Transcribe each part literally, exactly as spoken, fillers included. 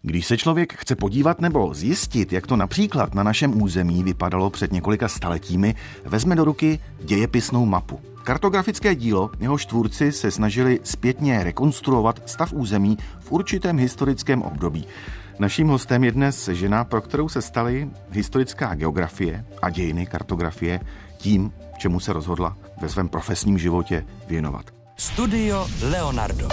Když se člověk chce podívat nebo zjistit, jak to například na našem území vypadalo před několika staletími, vezme do ruky dějepisnou mapu. Kartografické dílo, jehož tvůrci se snažili zpětně rekonstruovat stav území v určitém historickém období. Naším hostem je dnes žena, pro kterou se staly historická geografie a dějiny kartografie tím, čemu se rozhodla ve svém profesním životě věnovat. Studio Leonardo.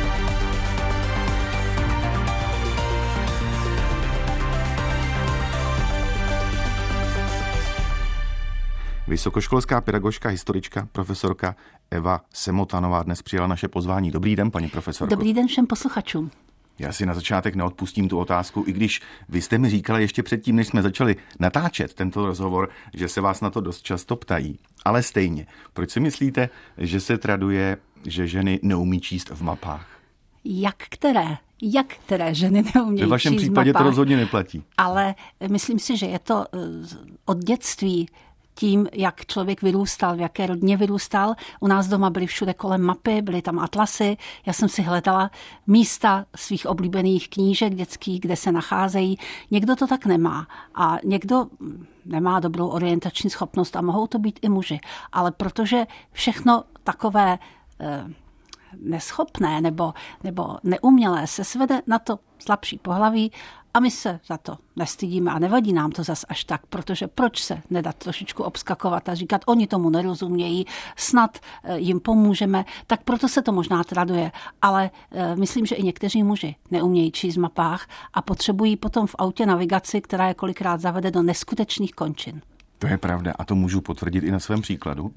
Vysokoškolská pedagožka, historička, profesorka Eva Semotanová dnes přijala naše pozvání. Dobrý den, paní profesorko. Dobrý den všem posluchačům. Já si na začátek neodpustím tu otázku, i když vy jste mi říkali ještě předtím, než jsme začali natáčet tento rozhovor, že se vás na to dost často ptají. Ale stejně, proč si myslíte, že se traduje, že ženy neumí číst v mapách? Jak které? Jak které ženy neumějí číst v mapách? Ve vašem případě to rozhodně neplatí. Ale myslím si, že je to od dětství, tím, jak člověk vyrůstal, v jaké rodině vyrůstal. U nás doma byly všude kolem mapy, byly tam atlasy. Já jsem si hledala místa svých oblíbených knížek dětských, kde se nacházejí. Někdo to tak nemá a někdo nemá dobrou orientační schopnost a mohou to být i muži. Ale protože všechno takové eh, neschopné nebo, nebo neumělé se svede na to slabší pohlaví, a my se za to nestydíme a nevadí nám to zas až tak, protože proč se nedat trošičku obskakovat a říkat, oni tomu nerozumějí, snad jim pomůžeme, tak proto se to možná traduje. Ale e, myslím, že i někteří muži neumějí číst v mapách a potřebují potom v autě navigaci, která je kolikrát zavede do neskutečných končin. To je pravda a to můžu potvrdit i na svém příkladu.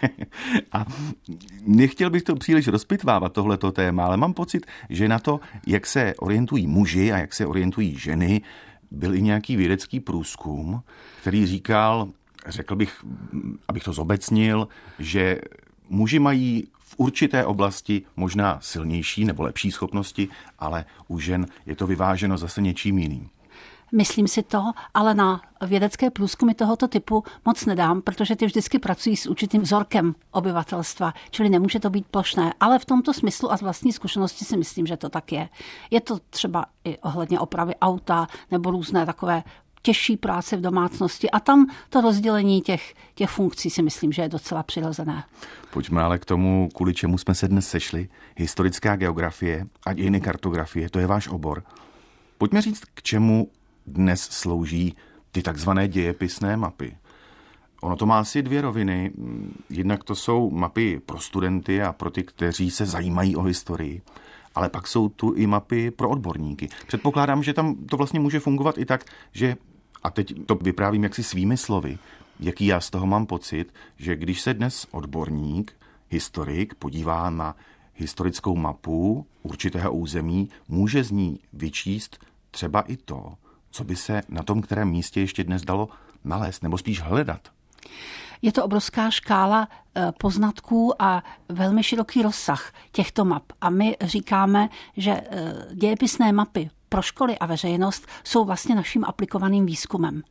A nechtěl bych to příliš rozpitvávat, tohleto téma, ale mám pocit, že na to, jak se orientují muži a jak se orientují ženy, byl i nějaký vědecký průzkum, který říkal, řekl bych, abych to zobecnil, že muži mají v určité oblasti možná silnější nebo lepší schopnosti, ale u žen je to vyváženo zase něčím jiným. Myslím si to, ale na vědecké průzkumy tohoto typu moc nedám, protože ty vždycky pracují s určitým vzorkem obyvatelstva, čili nemůže to být plošné. Ale v tomto smyslu a z vlastní zkušenosti si myslím, že to tak je. Je to třeba i ohledně opravy auta nebo různé takové těžší práce v domácnosti a tam to rozdělení těch, těch funkcí si myslím, že je docela přirozené. Pojďme ale k tomu, kvůli čemu jsme se dnes sešli. Historická geografie a dějiny kartografie, to je váš obor. Pojďme říct, k čemu dnes slouží ty takzvané dějepisné mapy. Ono to má asi dvě roviny. Jednak to jsou mapy pro studenty a pro ty, kteří se zajímají o historii, ale pak jsou tu i mapy pro odborníky. Předpokládám, že tam to vlastně může fungovat i tak, že, a teď to vyprávím jaksi svými slovy, jaký já z toho mám pocit, že když se dnes odborník, historik podívá na historickou mapu určitého území, může z ní vyčíst třeba i to, co by se na tom kterém místě ještě dnes dalo nalézt, nebo spíš hledat. Je to obrovská škála poznatků a velmi široký rozsah těchto map. A my říkáme, že dějepisné mapy pro školy a veřejnost jsou vlastně naším aplikovaným výzkumem.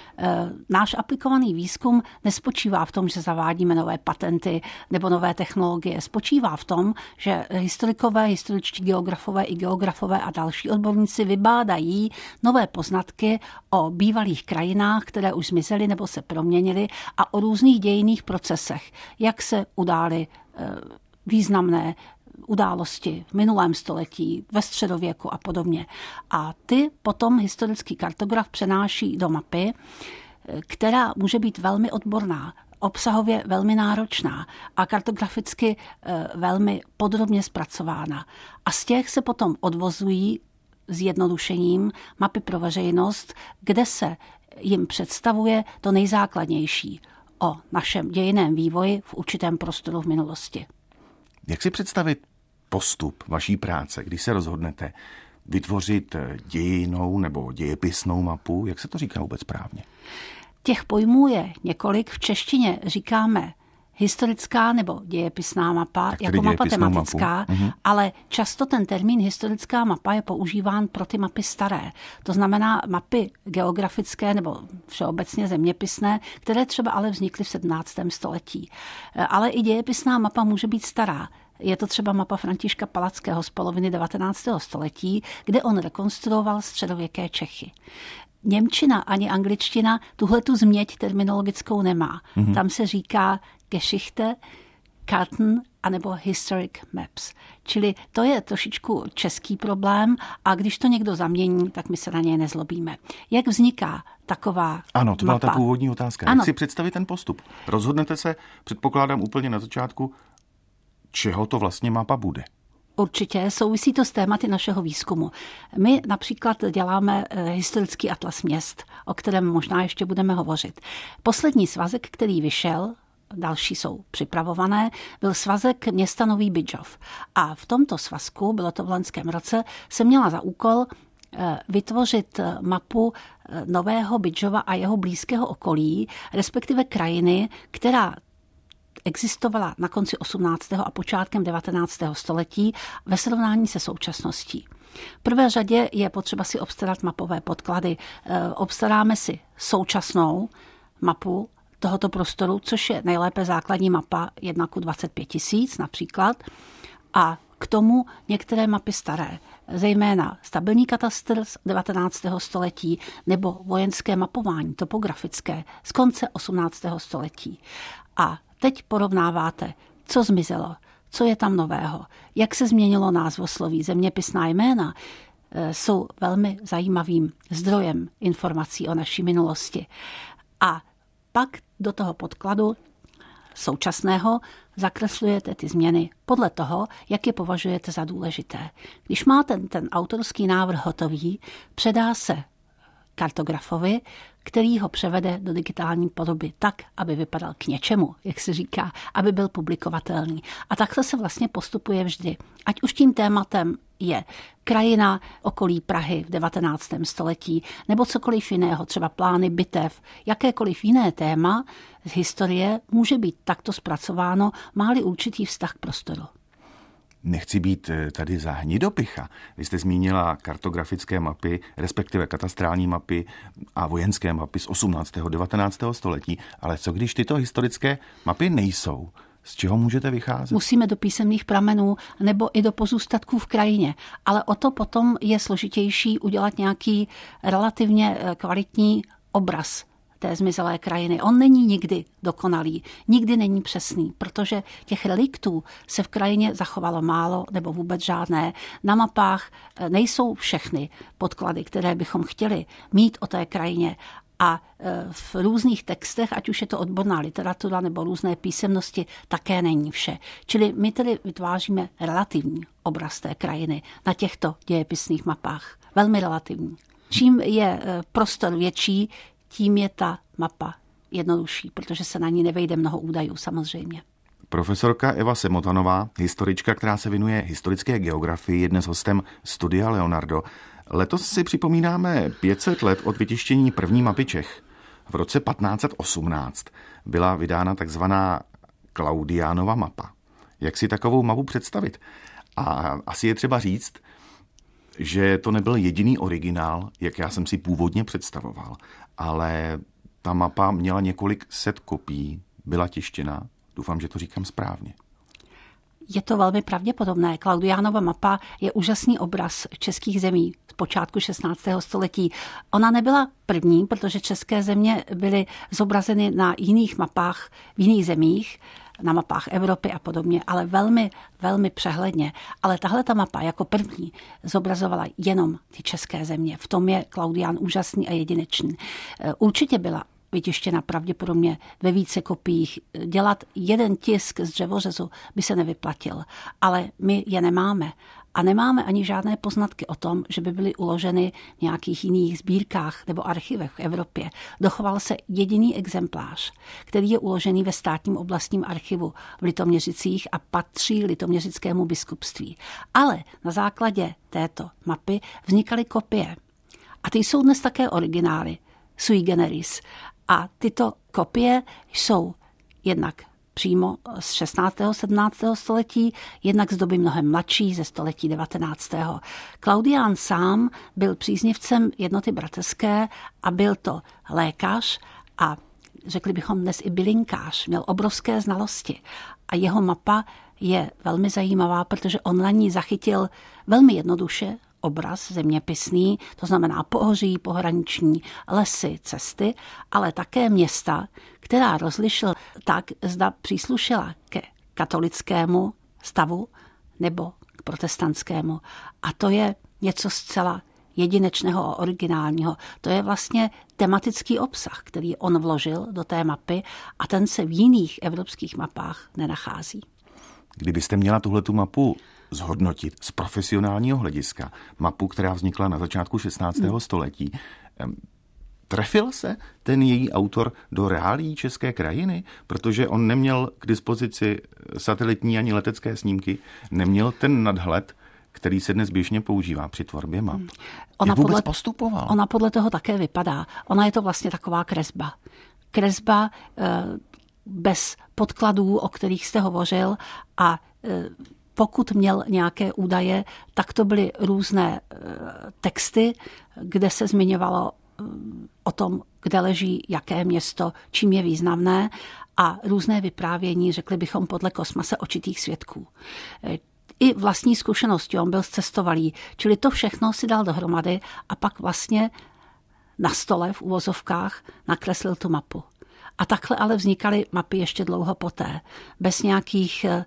Náš aplikovaný výzkum nespočívá v tom, že zavádíme nové patenty nebo nové technologie. Spočívá v tom, že historikové, historičtí geografové i geografové a další odborníci vybádají nové poznatky o bývalých krajinách, které už zmizely nebo se proměnily a o různých dějinných procesech, jak se udály významné události v minulém století, ve středověku a podobně. A ty potom historický kartograf přenáší do mapy, která může být velmi odborná, obsahově velmi náročná a kartograficky velmi podrobně zpracována. A z těch se potom odvozují zjednodušením mapy pro veřejnost, kde se jim představuje to nejzákladnější o našem dějinném vývoji v určitém prostoru v minulosti. Jak si představit postup vaší práce, když se rozhodnete vytvořit dějinnou nebo dějepisnou mapu? Jak se to říká vůbec správně? Těch pojmů je několik. V češtině říkáme historická nebo dějepisná mapa, jako mapa tematická, mapu. Ale často ten termín historická mapa je používán pro ty mapy staré. To znamená mapy geografické nebo všeobecně zeměpisné, které třeba ale vznikly v sedmnáctém století. Ale i dějepisná mapa může být stará. Je to třeba mapa Františka Palackého z poloviny devatenáctého století, kde on rekonstruoval středověké Čechy. Němčina ani angličtina tuhletu změť terminologickou nemá. Mm-hmm. Tam se říká Geschichte, Karten anebo Historic Maps. Čili to je trošičku český problém a když to někdo zamění, tak my se na něj nezlobíme. Jak vzniká taková Ano, to byla mapa? ta původní otázka. Ano. Jak si představit ten postup? Rozhodnete se, předpokládám úplně na začátku, čeho to vlastně mapa bude? Určitě, souvisí to s tématy našeho výzkumu. My například děláme historický atlas měst, o kterém možná ještě budeme hovořit. Poslední svazek, který vyšel, další jsou připravované, byl svazek města Nový Bydžov. A v tomto svazku, bylo to v loňském roce, se měla za úkol vytvořit mapu Nového Bydžova a jeho blízkého okolí, respektive krajiny, která existovala na konci osmnáctého a počátkem devatenáctého století ve srovnání se současností. V prvé řadě je potřeba si obstarat mapové podklady. Obstaráme si současnou mapu tohoto prostoru, což je nejlépe základní mapa jedna ku dvacet pět tisíc například. A k tomu některé mapy staré, zejména stabilní katastr z devatenáctého století nebo vojenské mapování topografické z konce osmnáctého století. A teď porovnáváte, co zmizelo, co je tam nového, jak se změnilo názvosloví, zeměpisná jména, jsou velmi zajímavým zdrojem informací o naší minulosti. A pak do toho podkladu současného zakreslujete ty změny podle toho, jak je považujete za důležité. Když máte ten autorský návrh hotový, předá se kartografovi, který ho převede do digitální podoby tak, aby vypadal k něčemu, jak se říká, aby byl publikovatelný. A takhle se vlastně postupuje vždy. Ať už tím tématem je krajina okolí Prahy v devatenáctém století, nebo cokoliv jiného, třeba plány bitev, jakékoliv jiné téma z historie může být takto zpracováno, má-li určitý vztah k prostoru. Nechci být tady za hnidopicha. Vy jste zmínila kartografické mapy, respektive katastrální mapy a vojenské mapy z osmnáctého a devatenáctého století, ale co když tyto historické mapy nejsou? Z čeho můžete vycházet? Musíme do písemných pramenů nebo i do pozůstatků v krajině, ale o to potom je složitější udělat nějaký relativně kvalitní obraz té zmizelé krajiny. On není nikdy dokonalý, nikdy není přesný, protože těch reliktů se v krajině zachovalo málo nebo vůbec žádné. Na mapách nejsou všechny podklady, které bychom chtěli mít o té krajině. A v různých textech, ať už je to odborná literatura nebo různé písemnosti, také není vše. Čili my tedy vytváříme relativní obraz té krajiny na těchto dějepisných mapách. Velmi relativní. Čím je prostor větší, tím je ta mapa jednodušší, protože se na ní nevejde mnoho údajů samozřejmě. Profesorka Eva Semotanová, historička, která se věnuje historické geografii, je dnes hostem Studia Leonardo. Letos si připomínáme pět set let od vytištění první mapy Čech. V roce patnáct set osmnáct byla vydána takzvaná Klaudiánova mapa. Jak si takovou mapu představit? A asi je třeba říct, že to nebyl jediný originál, jak já jsem si původně představoval, ale ta mapa měla několik set kopií, byla tištěna. Doufám, že to říkám správně. Je to velmi pravděpodobné. Klaudiánova mapa je úžasný obraz českých zemí z počátku šestnáctého století. Ona nebyla první, protože české země byly zobrazeny na jiných mapách v jiných zemích, na mapách Evropy a podobně, ale velmi, velmi přehledně. Ale tahle ta mapa jako první zobrazovala jenom ty české země. V tom je Klaudián úžasný a jedinečný. Určitě byla vytištěna pravděpodobně ve více kopiích. Dělat jeden tisk z dřevořezu by se nevyplatil, ale my je nemáme. A nemáme ani žádné poznatky o tom, že by byly uloženy v nějakých jiných sbírkách nebo archivech v Evropě. Dochoval se jediný exemplář, který je uložený ve státním oblastním archivu v Litoměřicích a patří litoměřickému biskupství. Ale na základě této mapy vznikaly kopie. A ty jsou dnes také originály, sui generis. A tyto kopie jsou jednak přímo z šestnáctého a sedmnáctého století, jednak z doby mnohem mladší, ze století devatenáctého. Klaudián sám byl příznivcem jednoty bratrské a byl to lékař a řekli bychom dnes i bylinkář, měl obrovské znalosti. A jeho mapa je velmi zajímavá, protože on na ní zachytil velmi jednoduše obraz zeměpisný, to znamená pohoří, pohraniční, lesy, cesty, ale také města, která rozlišil tak, zda příslušela ke katolickému stavu nebo k protestantskému. A to je něco zcela jedinečného a originálního. To je vlastně tematický obsah, který on vložil do té mapy a ten se v jiných evropských mapách nenachází. Kdybyste měla tuhletu mapu zhodnotit z profesionálního hlediska, mapu, která vznikla na začátku šestnáctého Hmm. století, trefil se ten její autor do reálií české krajiny, protože on neměl k dispozici satelitní ani letecké snímky, neměl ten nadhled, který se dnes běžně používá při tvorbě map. Hmm. Ona Jak vůbec podle, postupoval? Ona podle toho také vypadá. Ona je to vlastně taková kresba. Kresba eh, bez podkladů, o kterých jste hovořil, a eh, pokud měl nějaké údaje, tak to byly různé eh, texty, kde se zmiňovalo eh, o tom, kde leží jaké město, čím je významné, a různé vyprávění, řekli bychom podle Kosmase očitých svědků. Eh, I vlastní zkušenosti, on byl zcestovalý, čili to všechno si dal dohromady a pak vlastně na stole v uvozovkách nakreslil tu mapu. A takhle ale vznikaly mapy ještě dlouho poté, bez nějakých e,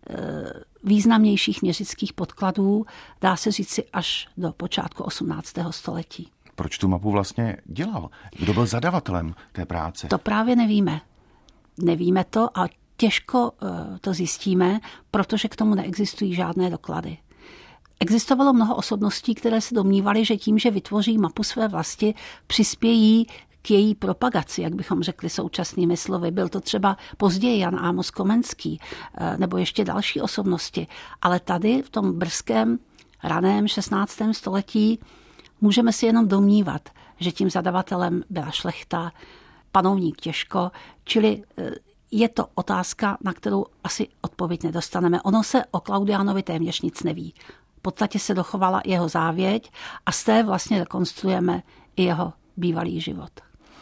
významnějších měřických podkladů, dá se říci až do počátku osmnáctého století. Proč tu mapu vlastně dělal? Kdo byl zadavatelem té práce? To právě nevíme. Nevíme to a těžko to zjistíme, protože k tomu neexistují žádné doklady. Existovalo mnoho osobností, které se domnívaly, že tím, že vytvoří mapu své vlasti, přispějí k její propagaci, jak bychom řekli současnými slovy. Byl to třeba později Jan Amos Komenský nebo ještě další osobnosti. Ale tady v tom brzkém, raném šestnáctém století můžeme si jenom domnívat, že tím zadavatelem byla šlechta, panovník těžko, čili je to otázka, na kterou asi odpověď nedostaneme. Ono se o Klaudiánovi téměř nic neví. V podstatě se dochovala jeho závěť a z té vlastně rekonstruujeme i jeho bývalý život.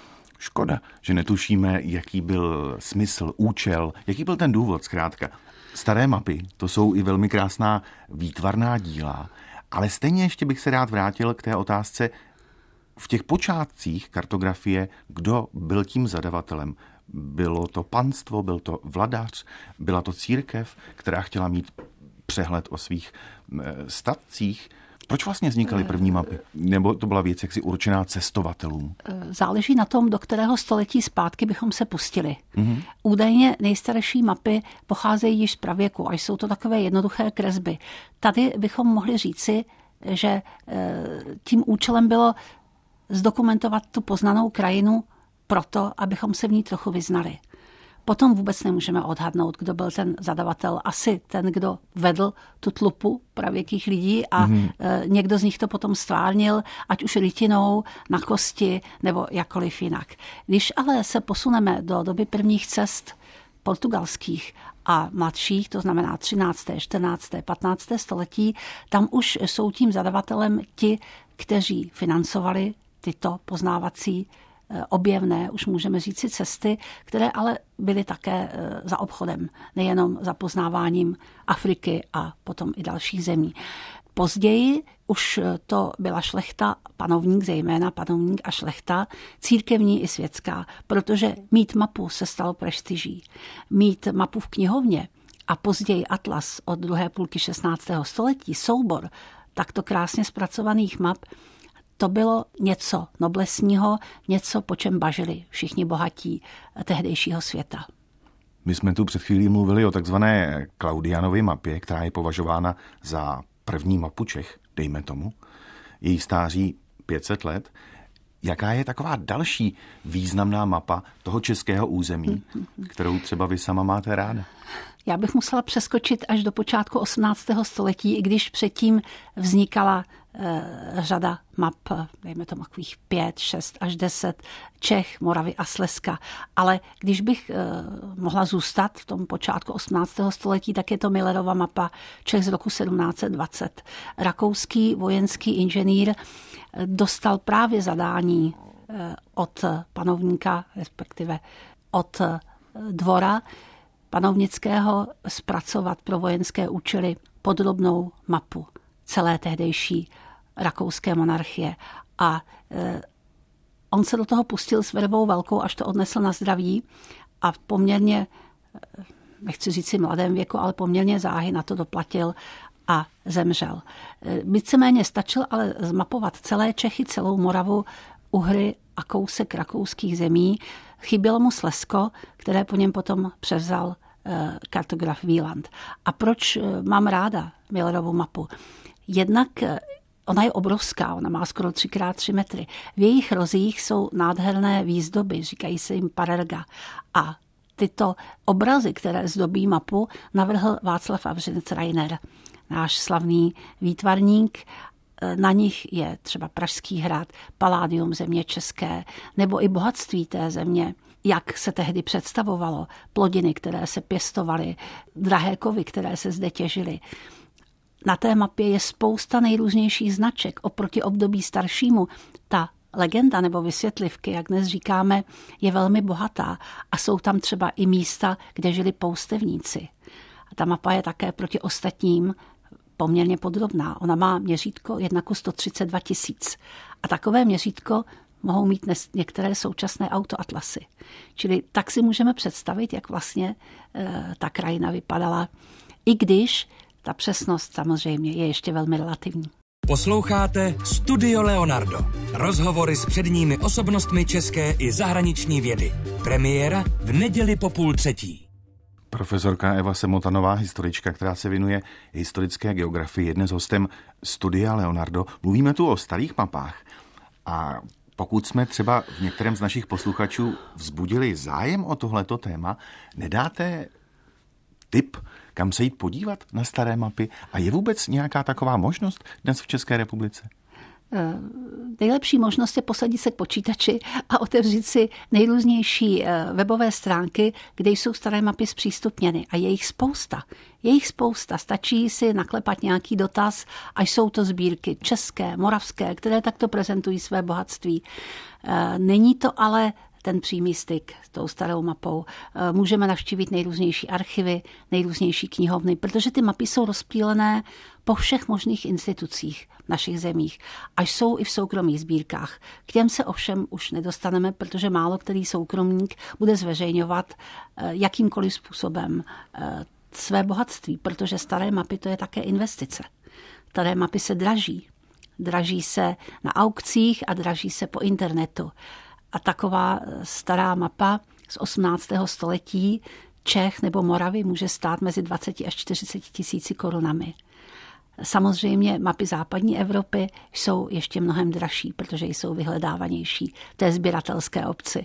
Škoda, že netušíme, jaký byl smysl, účel, jaký byl ten důvod zkrátka. Staré mapy, to jsou i velmi krásná výtvarná díla, ale stejně ještě bych se rád vrátil k té otázce v těch počátcích kartografie, kdo byl tím zadavatelem. Bylo to panstvo, byl to vladař, byla to církev, která chtěla mít přehled o svých statcích. Proč vlastně vznikaly první mapy? Nebo to byla věc jaksi určená cestovatelům? Záleží na tom, do kterého století zpátky bychom se pustili. Mm-hmm. Údajně nejstarší mapy pocházejí již z pravěku a jsou to takové jednoduché kresby. Tady bychom mohli říci, že tím účelem bylo zdokumentovat tu poznanou krajinu proto, abychom se v ní trochu vyznali. Potom vůbec nemůžeme odhadnout, kdo byl ten zadavatel. Asi ten, kdo vedl tu tlupu pravěkých lidí a mm. někdo z nich to potom stvárnil, ať už rytinou, na kosti nebo jakkoliv jinak. Když ale se posuneme do doby prvních cest portugalských a mladších, to znamená třinácté, čtrnácté, patnácté století, tam už jsou tím zadavatelem ti, kteří financovali tyto poznávací objevné, už můžeme říct si cesty, které ale byly také za obchodem, nejenom za poznáváním Afriky a potom i dalších zemí. Později už to byla šlechta, panovník zejména, panovník a šlechta, církevní i světská, protože mít mapu se stalo prestiží. Mít mapu v knihovně a později atlas od druhé půlky šestnáctého století, soubor takto krásně zpracovaných map, to bylo něco noblesního, něco, po čem bažili všichni bohatí tehdejšího světa. My jsme tu před chvílí mluvili o takzvané Klaudianově mapě, která je považována za první mapu Čech, dejme tomu. Její stáří pět set let. Jaká je taková další významná mapa toho českého území, kterou třeba vy sama máte ráda? Já bych musela přeskočit až do počátku osmnáctého století, i když předtím vznikala e, řada map, dejme tomu takových pět, šest až deset, Čech, Moravy a Slezska. Ale když bych e, mohla zůstat v tom počátku osmnáctého století, tak je to Millerova mapa Čech z roku sedmnáct set dvacet. Rakouský vojenský inženýr dostal právě zadání e, od panovníka, respektive od e, dvora, Panovnického zpracovat pro vojenské účely podrobnou mapu celé tehdejší rakouské monarchie. A e, on se do toho pustil s vervou velkou, až to odnesl na zdraví a poměrně, nechci říct si mladém věku, ale poměrně záhy na to doplatil a zemřel. Víceméně stačil ale zmapovat celé Čechy, celou Moravu, Uhry a kousek rakouských zemí. Chybělo mu Slezsko, které po něm potom převzal kartograf Wieland. A proč mám ráda Millerovu mapu? Jednak ona je obrovská, ona má skoro tři krát tři metry. V jejich rozích jsou nádherné výzdoby, říkají se jim parerga. A tyto obrazy, které zdobí mapu, navrhl Václav Avřinec-Reiner, náš slavný výtvarník. Na nich je třeba Pražský hrad, paládium země české, nebo i bohatství té země, jak se tehdy představovalo, plodiny, které se pěstovaly, drahé kovy, které se zde těžily. Na té mapě je spousta nejrůznějších značek. Oproti období staršímu ta legenda nebo vysvětlivky, jak dnes říkáme, je velmi bohatá a jsou tam třeba i místa, kde žili poustevníci. A ta mapa je také proti ostatním poměrně podrobná. Ona má měřítko jedna ku sto třicet dva tisíc. A takové měřítko mohou mít některé současné autoatlasy. Čili tak si můžeme představit, jak vlastně e, ta krajina vypadala, i když ta přesnost samozřejmě je ještě velmi relativní. Posloucháte Studio Leonardo. Rozhovory s předními osobnostmi české i zahraniční vědy. Premiéra v neděli po půl třetí. Profesorka Eva Semotanová, historička, která se věnuje historické geografii, je dnes hostem Studia Leonardo. Mluvíme tu o starých mapách a pokud jsme třeba v některém z našich posluchačů vzbudili zájem o tohleto téma, nedáte tip, kam se jít podívat na staré mapy? A je vůbec nějaká taková možnost dnes v České republice? Nejlepší možnost je posadit se k počítači a otevřít si nejrůznější webové stránky, kde jsou staré mapy zpřístupněny. A je jich spousta. Je jich spousta. Stačí si naklepat nějaký dotaz, až jsou to sbírky české, moravské, které takto prezentují své bohatství. Není to ale ten přímý styk s tou starou mapou. Můžeme navštívit nejrůznější archivy, nejrůznější knihovny, protože ty mapy jsou rozptýlené po všech možných institucích v našich zemích, až jsou i v soukromých sbírkách. K těm se ovšem už nedostaneme, protože málo který soukromník bude zveřejňovat jakýmkoliv způsobem své bohatství, protože staré mapy to je také investice. Staré mapy se draží. Draží se na aukcích a draží se po internetu. A taková stará mapa z osmnáctého století Čech nebo Moravy může stát mezi dvacet až čtyřicet tisíci korunami. Samozřejmě mapy západní Evropy jsou ještě mnohem dražší, protože jsou vyhledávanější v té sběratelské obci.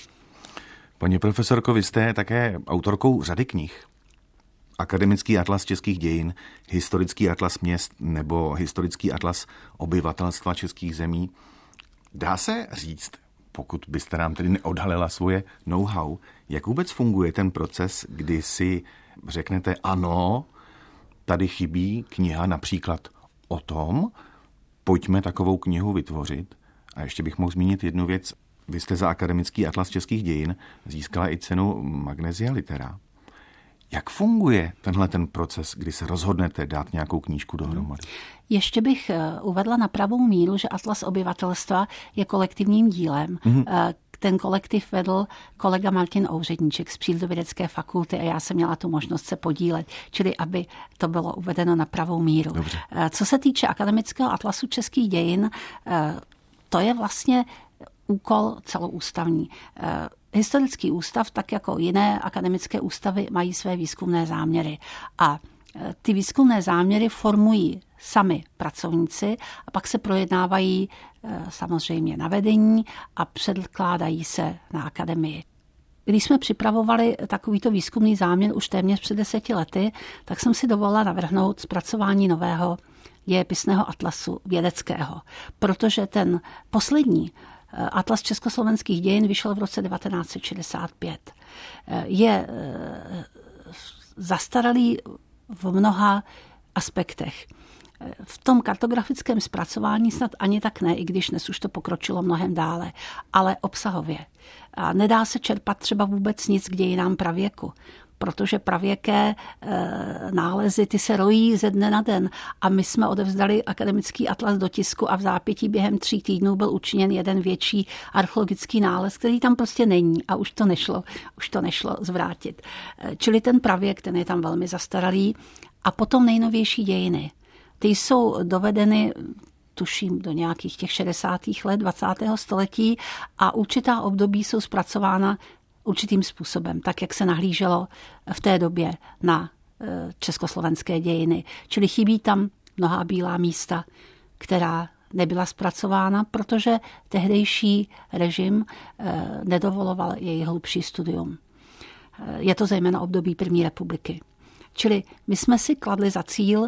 Paní profesorko, vy jste také autorkou řady knih. Akademický atlas českých dějin, historický atlas měst nebo historický atlas obyvatelstva českých zemí. Dá se říct, pokud byste nám tedy neodhalila svoje know-how, jak vůbec funguje ten proces, kdy si řeknete ano, tady chybí kniha například o tom, pojďme takovou knihu vytvořit. A ještě bych mohl zmínit jednu věc. Vy jste za Akademický atlas českých dějin získala i cenu Magnesia Litera. Jak funguje tenhle ten proces, kdy se rozhodnete dát nějakou knížku dohromady? Ještě bych uvedla na pravou míru, že Atlas obyvatelstva je kolektivním dílem. Mm-hmm. Ten kolektiv vedl kolega Martin Ouředníček z Přírodovědecké fakulty a já jsem měla tu možnost se podílet, čili aby to bylo uvedeno na pravou míru. Dobře. Co se týče Akademického atlasu českých dějin, to je vlastně úkol celoústavní. Historický ústav, tak jako jiné akademické ústavy, mají své výzkumné záměry. A ty výzkumné záměry formují sami pracovníci a pak se projednávají samozřejmě na vedení a předkládají se na akademii. Když jsme připravovali takovýto výzkumný záměr už téměř před deseti lety, tak jsem si dovolila navrhnout zpracování nového dějepisného atlasu vědeckého, protože ten poslední Atlas československých dějin vyšel v roce devatenáct set šedesát pět. Je zastaralý v mnoha aspektech. V tom kartografickém zpracování snad ani tak ne, i když dnes už to pokročilo mnohem dále, ale obsahově. A nedá se čerpat třeba vůbec nic k dějinám pravěku, protože pravěké nálezy, ty se rojí ze dne na den. A my jsme odevzdali akademický atlas do tisku a v zápětí během tří týdnů byl učiněn jeden větší archeologický nález, který tam prostě není a už to nešlo, už to nešlo zvrátit. Čili ten pravěk, ten je tam velmi zastaralý. A potom nejnovější dějiny. Ty jsou dovedeny, tuším, do nějakých těch šedesátých let dvacátého století a určitá období jsou zpracována určitým způsobem, tak jak se nahlíželo v té době na československé dějiny. Čili chybí tam mnohá bílá místa, která nebyla zpracována, protože tehdejší režim nedovoloval její hlubší studium. Je to zejména období první republiky. Čili my jsme si kladli za cíl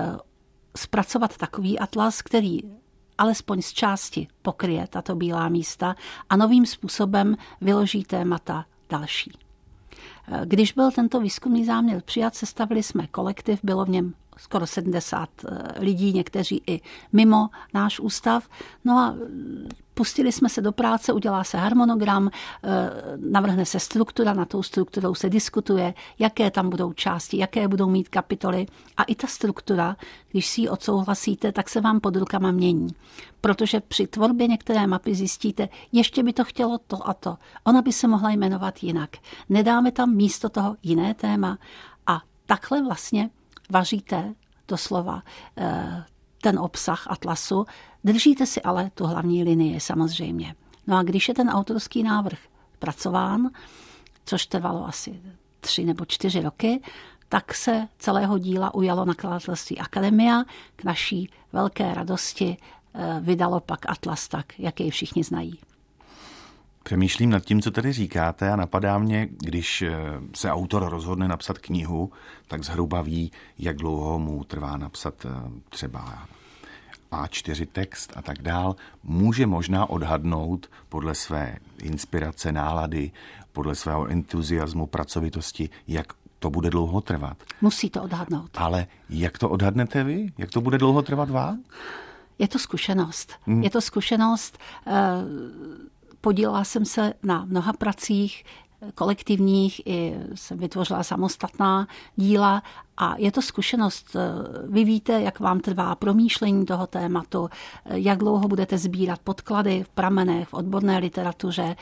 zpracovat takový atlas, který alespoň z části pokryje tato bílá místa a novým způsobem vyloží témata další. Když byl tento výzkumný záměr přijat, sestavili jsme kolektiv, bylo v něm skoro sedmdesát lidí, někteří i mimo náš ústav. No a pustili jsme se do práce, udělá se harmonogram, navrhne se struktura, na tou strukturou se diskutuje, jaké tam budou části, jaké budou mít kapitoly. A i ta struktura, když si ji odsouhlasíte, tak se vám pod rukama mění. Protože při tvorbě některé mapy zjistíte, ještě by to chtělo to a to. Ona by se mohla jmenovat jinak. Nedáme tam místo toho jiné téma. A takhle vlastně vaříte doslova ten obsah atlasu, držíte si ale tu hlavní linii samozřejmě. No a když je ten autorský návrh pracován, což trvalo asi tři nebo čtyři roky, tak se celého díla ujalo nakladatelství Akademia. K naší velké radosti vydalo pak atlas tak, jak jej všichni znají. Přemýšlím nad tím, co tady říkáte a napadá mě, když se autor rozhodne napsat knihu, tak zhruba ví, jak dlouho mu trvá napsat třeba á čtyři text a tak dál. Může možná odhadnout podle své inspirace, nálady, podle svého entuziasmu, pracovitosti, jak to bude dlouho trvat. Musí to odhadnout. Ale jak to odhadnete vy? Jak to bude dlouho trvat vám? Je to zkušenost. Hmm. Je to zkušenost... Uh, Podílela jsem se na mnoha pracích kolektivních, i jsem vytvořila samostatná díla a je to zkušenost. Vy víte, jak vám trvá promýšlení toho tématu, jak dlouho budete sbírat podklady v pramenech, v odborné literatuře,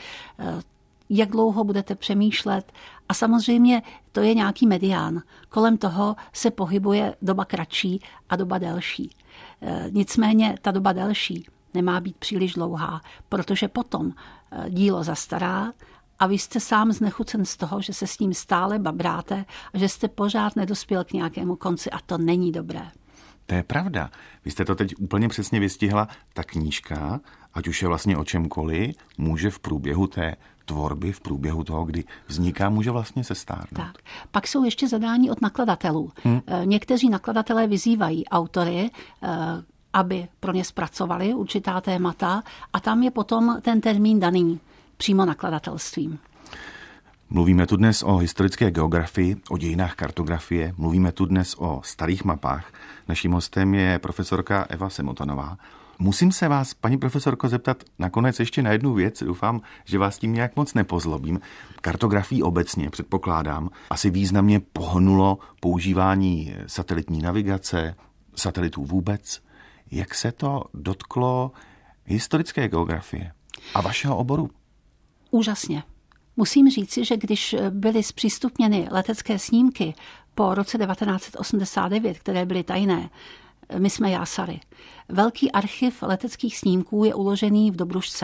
jak dlouho budete přemýšlet a samozřejmě to je nějaký medián. Kolem toho se pohybuje doba kratší a doba delší. Nicméně ta doba delší nemá být příliš dlouhá, protože potom dílo zastará a vy jste sám znechucen z toho, že se s ním stále babráte a že jste pořád nedospěl k nějakému konci a to není dobré. To je pravda. Vy jste to teď úplně přesně vystihla. Ta knížka, ať už je vlastně o čemkoliv, může v průběhu té tvorby, v průběhu toho, kdy vzniká, může vlastně sestárnout. Tak. Pak jsou ještě zadání od nakladatelů. Hmm. Někteří nakladatelé vyzývají autory, aby pro ně zpracovali určitá témata a tam je potom ten termín daný přímo nakladatelstvím. Mluvíme tu dnes o historické geografii, o dějinách kartografie, mluvíme tu dnes o starých mapách. Naším hostem je profesorka Eva Semotanová. Musím se vás, paní profesorko, zeptat nakonec ještě na jednu věc. Doufám, že vás tím nějak moc nepozlobím. Kartografii obecně, předpokládám, asi významně pohnulo používání satelitní navigace, satelitů vůbec. Jak se to dotklo historické geografie a vašeho oboru? Úžasně. Musím říci, že když byly zpřístupněny letecké snímky po roce devatenáct set osmdesát devět, které byly tajné, my jsme jásali. Velký archiv leteckých snímků je uložený v Dobrušce,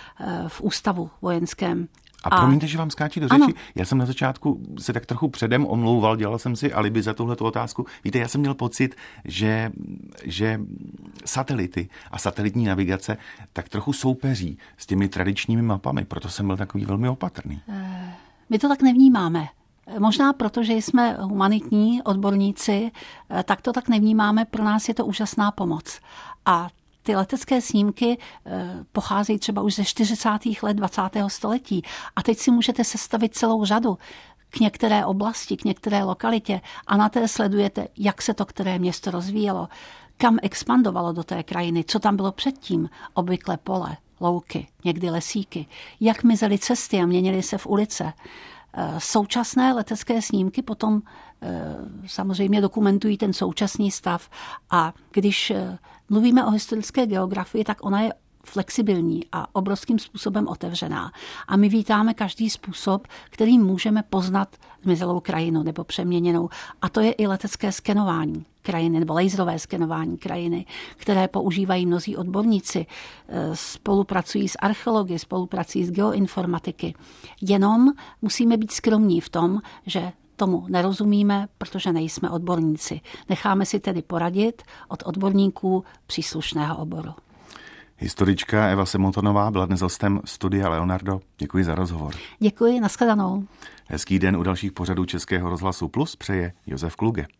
v ústavu vojenském. A promiňte, že vám skáčí do řeči. Ano. Já jsem na začátku se tak trochu předem omlouval, dělal jsem si alibi za tuhletu otázku. Víte, já jsem měl pocit, že, že satelity a satelitní navigace tak trochu soupeří s těmi tradičními mapami, proto jsem byl takový velmi opatrný. My to tak nevnímáme. Možná proto, že jsme humanitní odborníci, tak to tak nevnímáme, pro nás je to úžasná pomoc. A ty letecké snímky pocházejí třeba už ze čtyřicátých let dvacátého století a teď si můžete sestavit celou řadu k některé oblasti, k některé lokalitě a na té sledujete, jak se to které město rozvíjelo, kam expandovalo do té krajiny, co tam bylo předtím, obvykle pole, louky, někdy lesíky, jak mizely cesty a měnily se v ulice. Současné letecké snímky potom samozřejmě dokumentují ten současný stav a když mluvíme o historické geografii, tak ona je flexibilní a obrovským způsobem otevřená. A my vítáme každý způsob, kterým můžeme poznat zmizelou krajinu nebo přeměněnou. A to je i letecké skenování krajiny nebo laserové skenování krajiny, které používají mnozí odborníci, spolupracují s archeology, spolupracují s geoinformatiky. Jenom musíme být skromní v tom, že tomu nerozumíme, protože nejsme odborníci. Necháme si tedy poradit od odborníků příslušného oboru. Historička Eva Simontonová byla dnes hostem Studia Leonardo. Děkuji za rozhovor. Děkuji, nashledanou. Hezký den u dalších pořadů Českého rozhlasu Plus přeje Josef Kluge.